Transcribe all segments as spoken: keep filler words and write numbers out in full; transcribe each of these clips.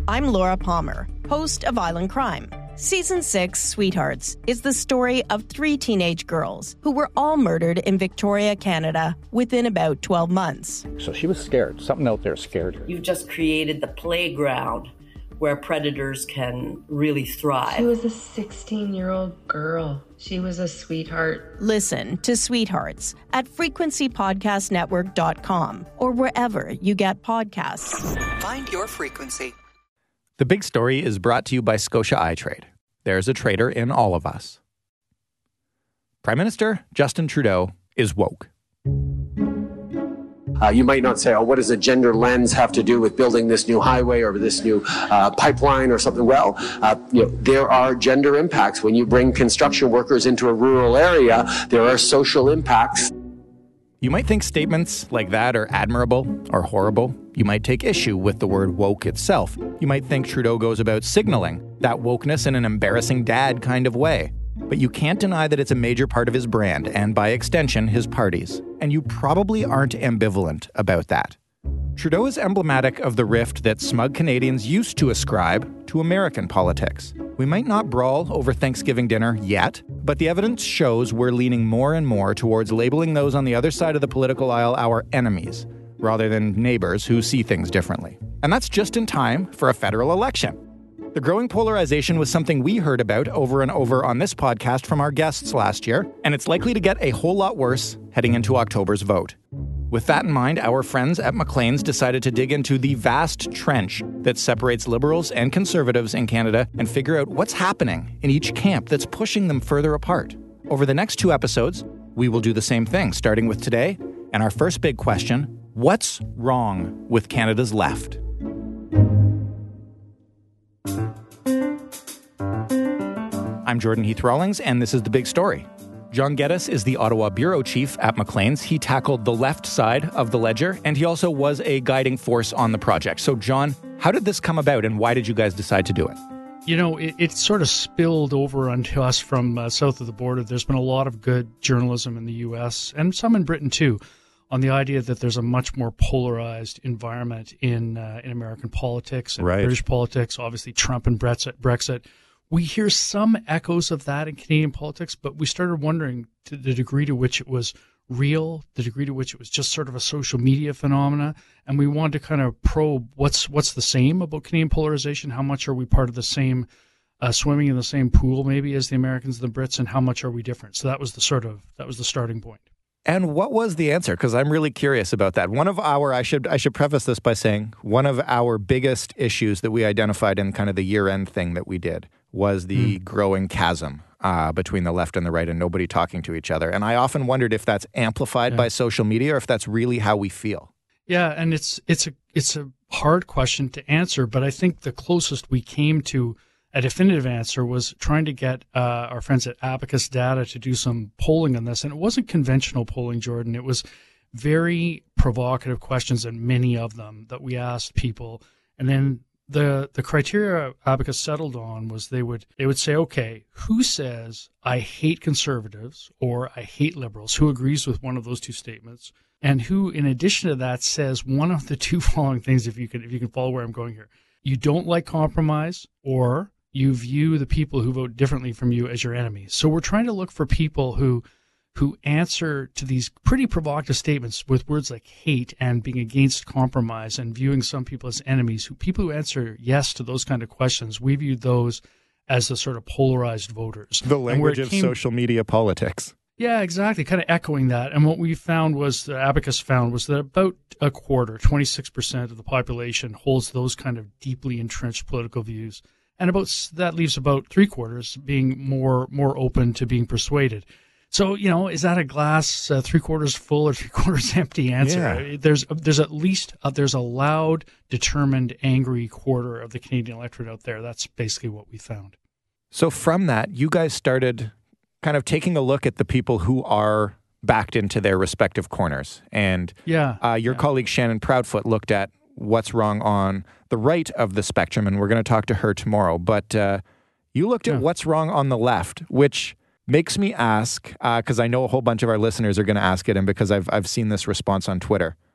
I'm Laura Palmer, host of Island Crime. Season six, Sweethearts, is the story of three teenage girls who were all murdered in Victoria, Canada, within about twelve months. So she was scared. Something out there scared her. You've just created the playground where predators can really thrive. She was a sixteen-year-old girl. She was a sweetheart. Listen to Sweethearts at frequency podcast network dot com or wherever you get podcasts. Find your frequency. The Big Story is brought to you by Scotia iTrade. There's a trader in all of us. Prime Minister Justin Trudeau is woke. Uh, you might not say, oh, what does a gender lens have to do with building this new highway or this new uh, pipeline or something? Well, uh, you know, there are gender impacts. When you bring construction workers into a rural area, there are social impacts. You might think statements like that are admirable or horrible. You might take issue with the word woke itself. You might think Trudeau goes about signaling that wokeness in an embarrassing dad kind of way. But you can't deny that it's a major part of his brand and, by extension, his party's. And you probably aren't ambivalent about that. Trudeau is emblematic of the rift that smug Canadians used to ascribe to American politics. We might not brawl over Thanksgiving dinner yet, but the evidence shows we're leaning more and more towards labeling those on the other side of the political aisle our enemies, rather than neighbors who see things differently. And that's just in time for a federal election. The growing polarization was something we heard about over and over on this podcast from our guests last year, and it's likely to get a whole lot worse heading into October's vote. With that in mind, our friends at Maclean's decided to dig into the vast trench that separates Liberals and Conservatives in Canada and figure out what's happening in each camp that's pushing them further apart. Over the next two episodes, we will do the same thing, starting with today and our first big question: what's wrong with Canada's left? I'm Jordan Heath-Rawlings, and this is The Big Story. John Geddes is the Ottawa bureau chief at Maclean's. He tackled the left side of the ledger, and he also was a guiding force on the project. So, John, how did this come about, and why did you guys decide to do it? You know, it, it sort of spilled over onto us from uh, south of the border. There's been a lot of good journalism in the U S, and some in Britain too, on the idea that there's a much more polarized environment in uh, in American politics and right. British politics, obviously Trump and Brexit. Brexit. We hear some echoes of that in Canadian politics, but we started wondering to the degree to which it was real, the degree to which it was just sort of a social media phenomena, and we wanted to kind of probe what's what's the same about Canadian polarization, how much are we part of the same, uh, swimming in the same pool maybe as the Americans and the Brits, and how much are we different? So that was the sort of, that was the starting point. And what was the answer? Because I'm really curious about that. One of our, I should I should preface this by saying, one of our biggest issues that we identified in kind of the year-end thing that we did was the mm. growing chasm uh, between the left and the right and nobody talking to each other. And I often wondered if that's amplified yeah. by social media or if that's really how we feel. Yeah, and it's it's a it's a hard question to answer, but I think the closest we came to a definitive answer was trying to get uh, our friends at Abacus Data to do some polling on this. And it wasn't conventional polling, Jordan. It was very provocative questions, and many of them that we asked people. And then the the criteria Abacus settled on was they would they would say, okay, who says I hate conservatives or I hate liberals? Who agrees with one of those two statements? And who, in addition to that, says one of the two following things, if you can if you can follow where I'm going here. You don't like compromise, or you view the people who vote differently from you as your enemies. So we're trying to look for people who who answer to these pretty provocative statements with words like hate and being against compromise and viewing some people as enemies. Who people who answer yes to those kind of questions, we viewed those as the sort of polarized voters. The language of came, social media politics. Yeah, exactly, kind of echoing that. And what we found was, the Abacus found, was that about a quarter, twenty-six percent of the population holds those kind of deeply entrenched political views. And about that leaves about three quarters being more more open to being persuaded. So, you know, is that a glass uh, three quarters full or three quarters empty answer? Yeah. There's there's at least uh, there's a loud, determined, angry quarter of the Canadian electorate out there. That's basically what we found. So from that, you guys started kind of taking a look at the people who are backed into their respective corners. And yeah, uh, your yeah. colleague Shannon Proudfoot looked at what's wrong on the right of the spectrum, and we're going to talk to her tomorrow. But uh, you looked at yeah. what's wrong on the left, which makes me ask, because uh, I know a whole bunch of our listeners are going to ask it, and because I've I've seen this response on Twitter.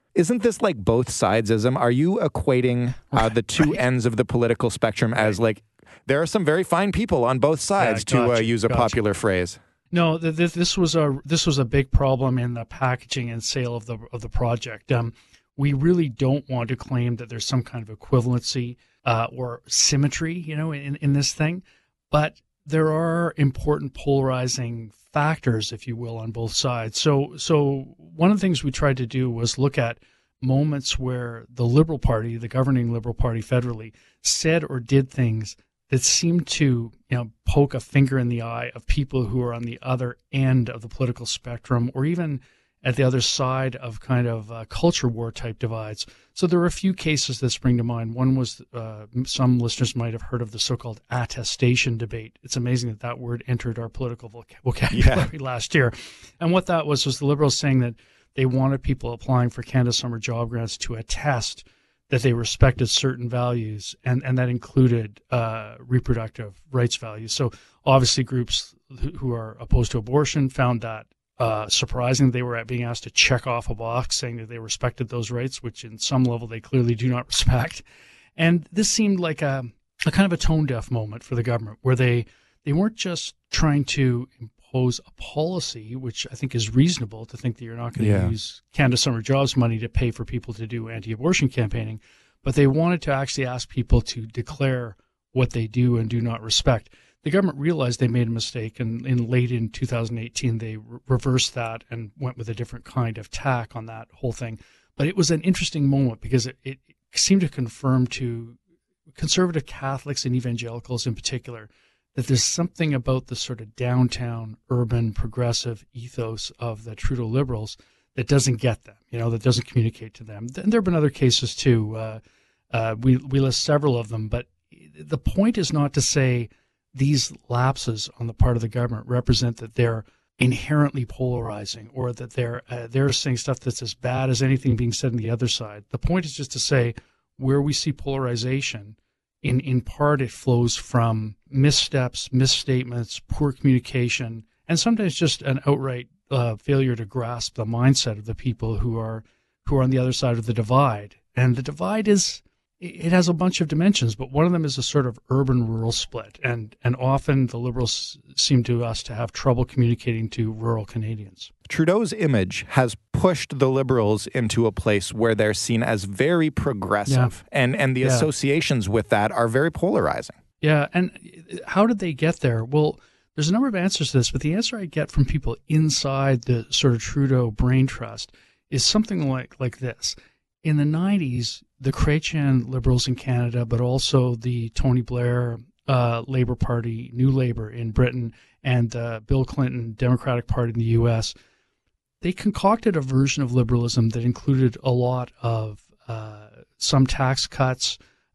Isn't this like both sidesism? Are you equating uh, the two right. ends of the political spectrum as right. like, there are some very fine people on both sides, yeah, to uh, use a gotcha. popular phrase? No, th- th- this was a this was a big problem in the packaging and sale of the of the project. Um, we really don't want to claim that there's some kind of equivalency uh, or symmetry, you know, in, in this thing, but there are important polarizing factors, if you will, on both sides. So, so one of the things we tried to do was look at moments where the Liberal Party, the governing Liberal Party federally, said or did things that seemed to, you know, poke a finger in the eye of people who are on the other end of the political spectrum, or even at the other side of kind of uh, culture war type divides. So there are a few cases that spring to mind. One was, uh, some listeners might have heard of the so-called attestation debate. It's amazing that that word entered our political voc- vocabulary yeah. last year. And what that was was the Liberals saying that they wanted people applying for Canada Summer Job Grants to attest that they respected certain values, and, and that included uh, reproductive rights values. So obviously groups who, who are opposed to abortion found that Uh, surprising. They were being asked to check off a box saying that they respected those rights, which in some level they clearly do not respect. And this seemed like a, a kind of a tone-deaf moment for the government, where they, they weren't just trying to impose a policy, which I think is reasonable to think that you're not going to yeah. use Canada Summer Jobs money to pay for people to do anti-abortion campaigning, but they wanted to actually ask people to declare what they do and do not respect. The government realized they made a mistake, and in late in two thousand eighteen, they re- reversed that and went with a different kind of tack on that whole thing. But it was an interesting moment because it, it seemed to confirm to conservative Catholics and evangelicals in particular that there's something about the sort of downtown, urban, progressive ethos of the Trudeau Liberals that doesn't get them, you know, that doesn't communicate to them. And there have been other cases too. Uh, uh, we, we list several of them, but the point is not to say these lapses on the part of the government represent that they're inherently polarizing, or that they're uh, they're saying stuff that's as bad as anything being said on the other side. The point is just to say where we see polarization, in, in part it flows from missteps, misstatements, poor communication, and sometimes just an outright uh, failure to grasp the mindset of the people who are who are on the other side of the divide. And the divide is, it has a bunch of dimensions, but one of them is a sort of urban-rural split. And, and often the Liberals seem to us to have trouble communicating to rural Canadians. Trudeau's image has pushed the Liberals into a place where they're seen as very progressive. Yeah. And, and the yeah. associations with that are very polarizing. Yeah, and how did they get there? Well, there's a number of answers to this, but the answer I get from people inside the sort of Trudeau brain trust is something like, like this. In the nineties, the Chrétien Liberals in Canada, but also the Tony Blair uh, Labour Party, New Labour in Britain, and uh, Bill Clinton Democratic Party in the U S, they concocted a version of liberalism that included a lot of uh, some tax cuts,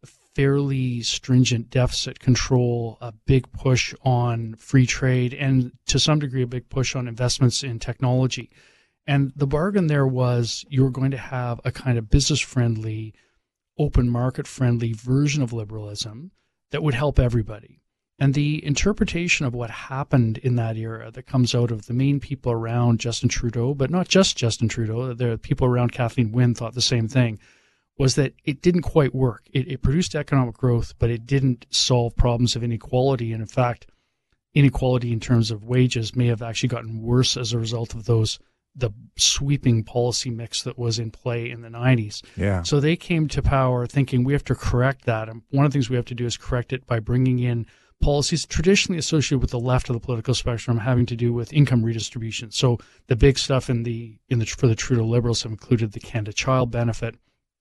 fairly stringent deficit control, a big push on free trade, and to some degree a big push on investments in technology. And the bargain there was you were going to have a kind of business-friendly, open market-friendly version of liberalism that would help everybody. And the interpretation of what happened in that era that comes out of the main people around Justin Trudeau, but not just Justin Trudeau, the people around Kathleen Wynne thought the same thing, was that it didn't quite work. It, it produced economic growth, but it didn't solve problems of inequality. And in fact, inequality in terms of wages may have actually gotten worse as a result of those the sweeping policy mix that was in play in the nineties. Yeah. So they came to power thinking we have to correct that. And one of the things we have to do is correct it by bringing in policies traditionally associated with the left of the political spectrum having to do with income redistribution. So the big stuff in the in the for the Trudeau Liberals have included the Canada Child Benefit,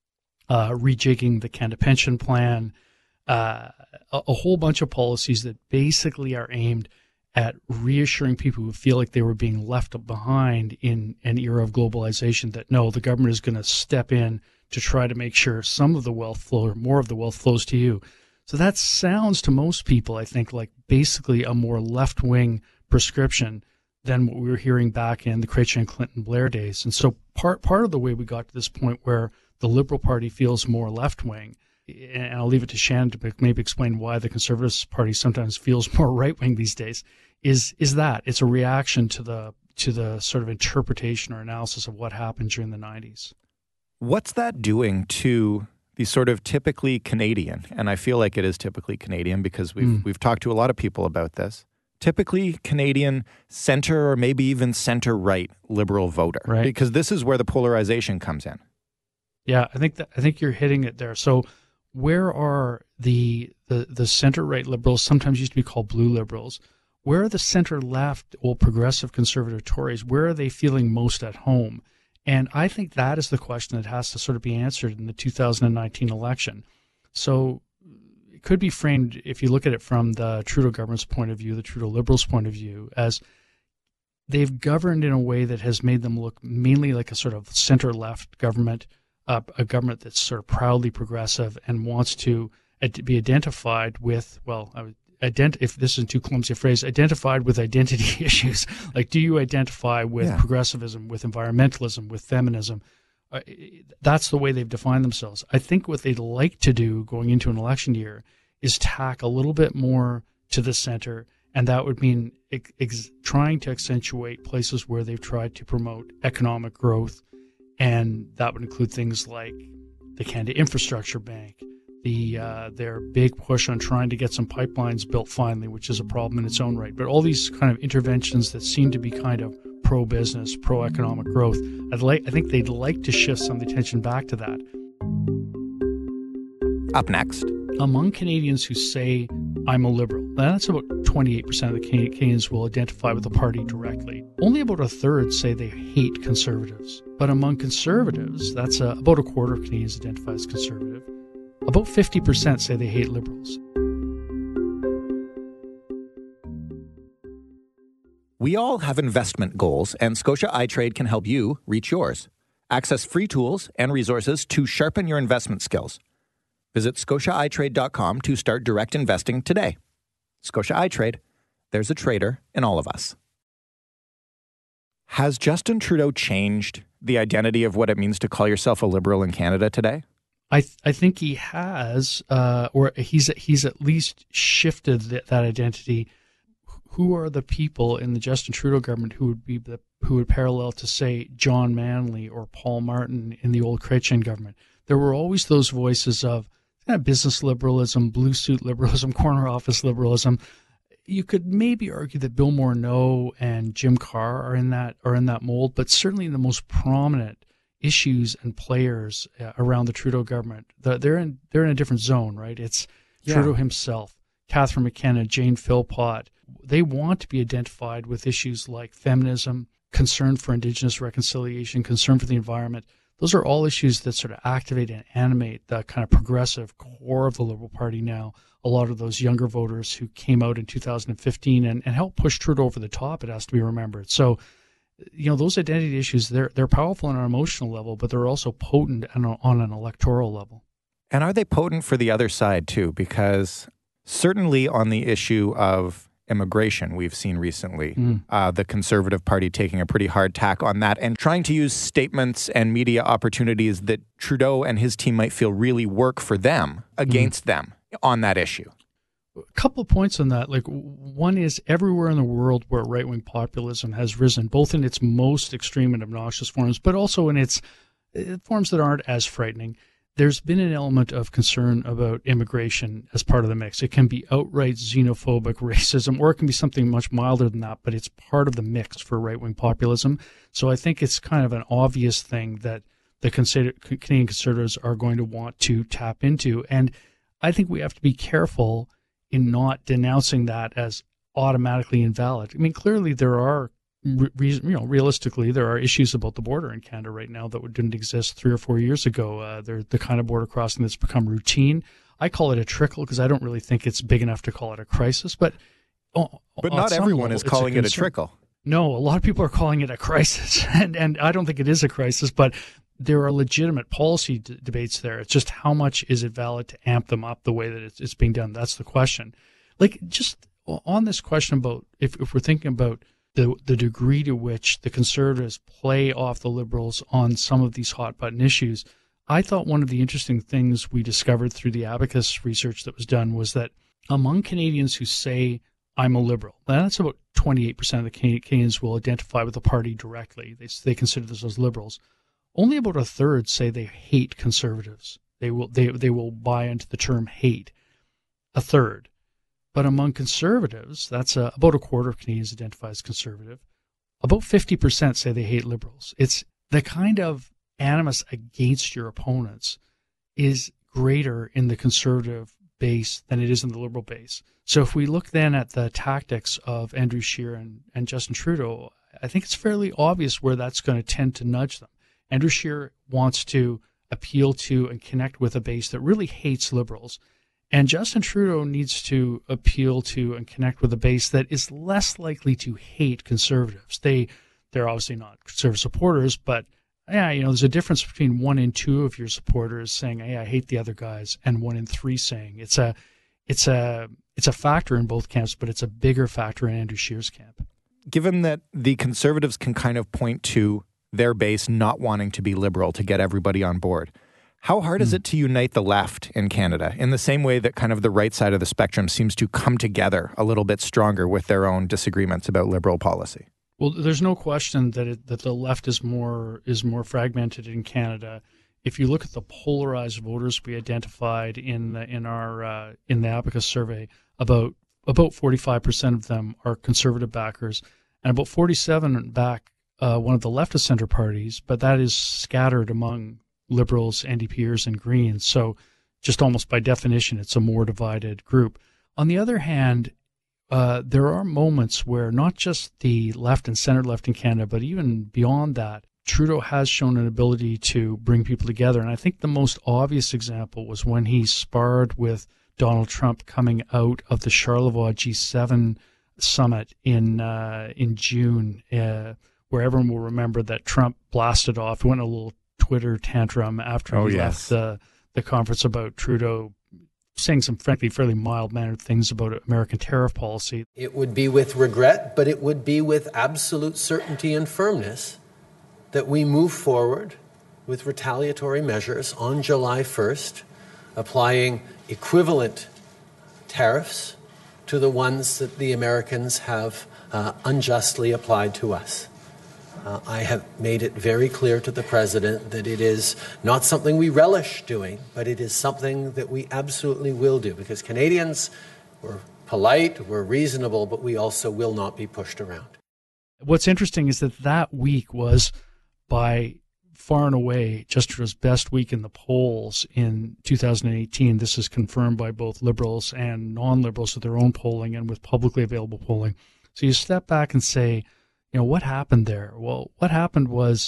uh, rejigging the Canada Pension Plan, uh, a, a whole bunch of policies that basically are aimed at reassuring people who feel like they were being left behind in an era of globalization that, no, the government is going to step in to try to make sure some of the wealth flow, or more of the wealth flows to you. So that sounds to most people, I think, like basically a more left-wing prescription than what we were hearing back in the Chrétien and Clinton Blair days. And so part, part of the way we got to this point where the Liberal Party feels more left-wing, and I'll leave it to Shannon to maybe explain why the Conservative Party sometimes feels more right-wing these days, is is that it's a reaction to the to the sort of interpretation or analysis of what happened during the nineties. What's that doing to the sort of typically Canadian, and I feel like it is typically Canadian because we've mm. we've talked to a lot of people about this, typically Canadian center or maybe even center-right liberal voter, right? Because this is where the polarization comes in. Yeah, I think that, I think you're hitting it there. So where are the the, the center-right liberals, sometimes used to be called blue liberals, where are the center-left or progressive conservative Tories? Where are they feeling most at home? And I think that is the question that has to sort of be answered in the two thousand nineteen election. So it could be framed, if you look at it from the Trudeau government's point of view, the Trudeau Liberals' point of view, as they've governed in a way that has made them look mainly like a sort of center-left government, uh, a government that's sort of proudly progressive and wants to ad- be identified with, well, I would Ident- if this isn't too clumsy a phrase, identified with identity issues. Like, do you identify with yeah. progressivism, with environmentalism, with feminism? Uh, that's the way they've defined themselves. I think what they'd like to do going into an election year is tack a little bit more to the center, and that would mean ex- ex- trying to accentuate places where they've tried to promote economic growth, and that would include things like the Canada Infrastructure Bank, The uh, their big push on trying to get some pipelines built finally, which is a problem in its own right. But all these kind of interventions that seem to be kind of pro-business, pro-economic growth, I'd like, I think they'd like to shift some of the attention back to that. Up next. Among Canadians who say, I'm a liberal, that's about twenty-eight percent of the Canadians will identify with the party directly. Only about a third say they hate conservatives. But among conservatives, that's uh, about a quarter of Canadians identify as conservative. About fifty percent say they hate liberals. We all have investment goals, and Scotia iTrade can help you reach yours. Access free tools and resources to sharpen your investment skills. Visit scotia i trade dot com to start direct investing today. Scotia iTrade, there's a trader in all of us. Has Justin Trudeau changed the identity of what it means to call yourself a liberal in Canada today? I th- I think he has, uh, or he's he's at least shifted th- that identity. Who are the people in the Justin Trudeau government who would be the who would parallel to, say, John Manley or Paul Martin in the old Chrétien government? There were always those voices of kind of business liberalism, blue suit liberalism, corner office liberalism. You could maybe argue that Bill Morneau and Jim Carr are in that are in that mold, but certainly the most prominent issues and players uh, around the Trudeau government, the, they're in they're in a different zone, right? It's yeah. Trudeau himself, Catherine McKenna, Jane Philpott. They want to be identified with issues like feminism, concern for Indigenous reconciliation, concern for the environment. Those are all issues that sort of activate and animate the kind of progressive core of the Liberal Party now. A lot of those younger voters who came out in two thousand fifteen and, and helped push Trudeau over the top, it has to be remembered. So, you know, those identity issues, they're they're powerful on an emotional level, but they're also potent on, on an electoral level. And are they potent for the other side, too? Because certainly on the issue of immigration, we've seen recently mm. uh, the Conservative Party taking a pretty hard tack on that and trying to use statements and media opportunities that Trudeau and his team might feel really work for them against mm. them on that issue. A couple of points on that. Like, one is everywhere in the world where right-wing populism has risen, both in its most extreme and obnoxious forms, but also in its uh, forms that aren't as frightening, there's been an element of concern about immigration as part of the mix. It can be outright xenophobic racism, or it can be something much milder than that, but it's part of the mix for right-wing populism. So I think it's kind of an obvious thing that the Canadian Conservatives are going to want to tap into. And I think we have to be careful in not denouncing that as automatically invalid. I mean, clearly there are, re- you know, realistically, there are issues about the border in Canada right now that didn't exist three or four years ago. Uh, they're the kind of border crossing that's become routine. I call it a trickle because I don't really think it's big enough to call it a crisis. But oh, but not everyone level, is calling a it a trickle. No, a lot of people are calling it a crisis, and and I don't think it is a crisis, but there are legitimate policy d- debates there. It's just how much is it valid to amp them up the way that it's, it's being done? That's the question. Like, just on this question about if, if we're thinking about the the degree to which the Conservatives play off the Liberals on some of these hot button issues, I thought one of the interesting things we discovered through the Abacus research that was done was that among Canadians who say, I'm a Liberal, that's about twenty-eight percent of the Canadians will identify with the party directly. They, they consider themselves Liberals. only about a third say they hate conservatives. They will they they will buy into the term hate. A third. But among conservatives, that's a, about a quarter of Canadians identify as conservative. About fifty percent say they hate Liberals. It's the kind of animus against your opponents is greater in the conservative base than it is in the Liberal base. So if we look then at the tactics of Andrew Scheer and, and Justin Trudeau, I think it's fairly obvious where that's going to tend to nudge them. Andrew Scheer wants to appeal to and connect with a base that really hates Liberals. And Justin Trudeau needs to appeal to and connect with a base that is less likely to hate conservatives. They, they're obviously not conservative supporters, but yeah, you know, there's a difference between one in two of your supporters saying, "Hey, I hate the other guys," and one in three saying it's a, it's a, it's a factor in both camps, but it's a bigger factor in Andrew Scheer's camp. Given that the Conservatives can kind of point to their base not wanting to be Liberal to get everybody on board, how hard mm. is it to unite the left in Canada in the same way that kind of the right side of the spectrum seems to come together a little bit stronger with their own disagreements about Liberal policy? Well, there's no question that it, that the left is more is more fragmented in Canada. If you look at the polarized voters we identified in the, in our uh, in the Abacus survey, about about forty-five percent of them are conservative backers, and about forty-seven back uh, one of the leftist center parties. But that is scattered among Liberals, N D Pers, and Greens. So, just almost by definition, it's a more divided group. On the other hand, Uh, there are moments where not just the left and center left in Canada, but even beyond that, Trudeau has shown an ability to bring people together. And I think the most obvious example was when he sparred with Donald Trump coming out of the Charlevoix G seven summit in uh, in June, uh, where everyone will remember that Trump blasted off, went a little Twitter tantrum after oh, he yes. left the, the conference about Trudeau saying some, frankly, fairly mild-mannered things about American tariff policy. It would be with regret, but it would be with absolute certainty and firmness that we move forward with retaliatory measures on July first, applying equivalent tariffs to the ones that the Americans have uh, unjustly applied to us. Uh, I have made it very clear to the President that it is not something we relish doing, but it is something that we absolutely will do, because Canadians, we're polite, we're reasonable, but we also will not be pushed around. What's interesting is that that week was, by far and away, Justin Trudeau's best week in the polls in two thousand eighteen. This is confirmed by both Liberals and non-Liberals with their own polling and with publicly available polling. So you step back and say, you know, what happened there? Well, what happened was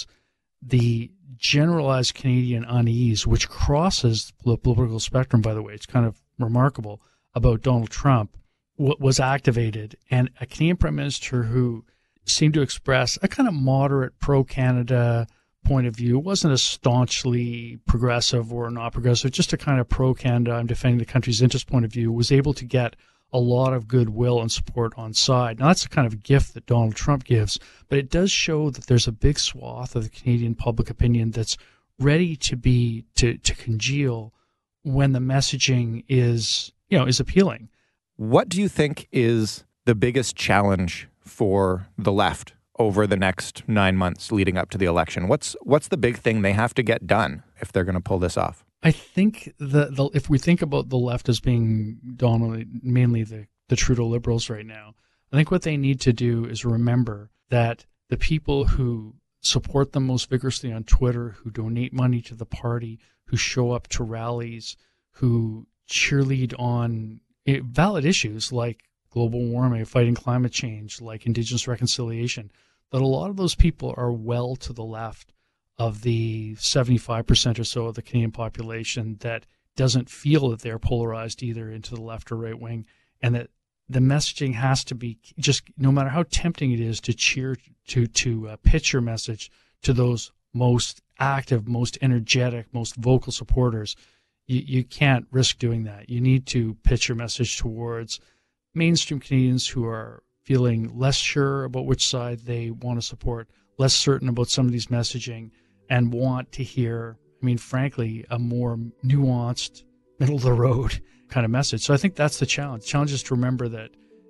the generalized Canadian unease, which crosses the political spectrum, by the way, it's kind of remarkable, about Donald Trump, w- was activated. And a Canadian Prime Minister who seemed to express a kind of moderate pro-Canada point of view, wasn't a staunchly progressive or not progressive, just a kind of pro-Canada, I'm defending the country's interest point of view, was able to get a lot of goodwill and support on side. Now, that's the kind of gift that Donald Trump gives, but it does show that there's a big swath of the Canadian public opinion that's ready to be, to, to congeal when the messaging is, you know, is appealing. What do you think is the biggest challenge for the left over the next nine months leading up to the election? What's, what's the big thing they have to get done if they're going to pull this off? I think the, the if we think about the left as being dominantly, mainly the, the Trudeau Liberals right now, I think what they need to do is remember that the people who support them most vigorously on Twitter, who donate money to the party, who show up to rallies, who cheerlead on valid issues like global warming, fighting climate change, like Indigenous reconciliation, that a lot of those people are well to the left of the seventy-five percent or so of the Canadian population that doesn't feel that they're polarized either into the left or right wing, and that the messaging has to be just, no matter how tempting it is to cheer, to to uh, pitch your message to those most active, most energetic, most vocal supporters, you, you can't risk doing that. You need to pitch your message towards mainstream Canadians who are feeling less sure about which side they want to support, less certain about some of these messaging, and want to hear, I mean, frankly, a more nuanced, middle of the road kind of message. So I think that's the challenge. The challenge is to remember that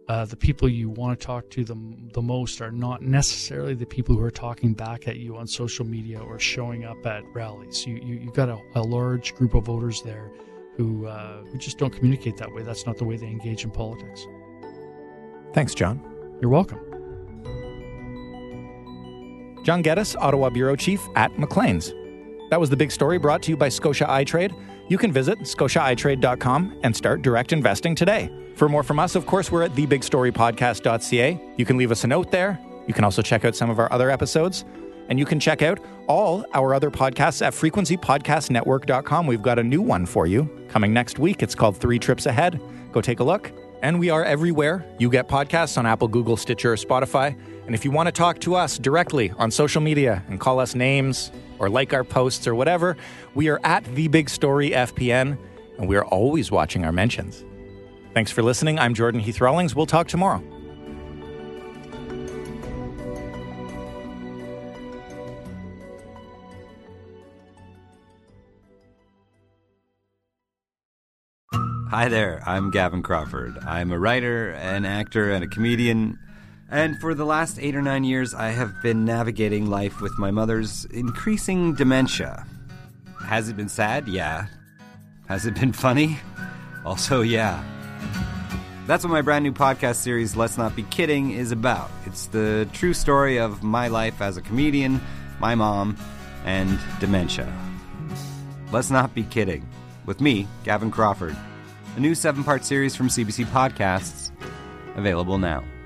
uh, the people you want to talk to the, the most are not necessarily the people who are talking back at you on social media or showing up at rallies. You, you, you've got a, a large group of voters there who, uh, who just don't communicate that way. That's not the way they engage in politics. Thanks, John. You're welcome. John Geddes, Ottawa Bureau Chief at Maclean's. That was The Big Story, brought to you by Scotia iTrade. You can visit scotia i trade dot com and start direct investing today. For more from us, of course, we're at the big story podcast dot c a. You can leave us a note there. You can also check out some of our other episodes. And you can check out all our other podcasts at frequency podcast network dot com. We've got a new one for you coming next week. It's called Three Trips Ahead. Go take a look. And we are everywhere. You get podcasts on Apple, Google, Stitcher, or Spotify. And if you want to talk to us directly on social media and call us names or like our posts or whatever, we are at The Big Story F P N, and we are always watching our mentions. Thanks for listening. I'm Jordan Heath Rawlings. We'll talk tomorrow. Hi there, I'm Gavin Crawford. I'm a writer, an actor, and a comedian. And for the last eight or nine years, I have been navigating life with my mother's increasing dementia. Has it been sad? Yeah. Has it been funny? Also, yeah. That's what my brand new podcast series, Let's Not Be Kidding, is about. It's the true story of my life as a comedian, my mom, and dementia. Let's Not Be Kidding. With me, Gavin Crawford. A new seven-part series from C B C Podcasts, available now.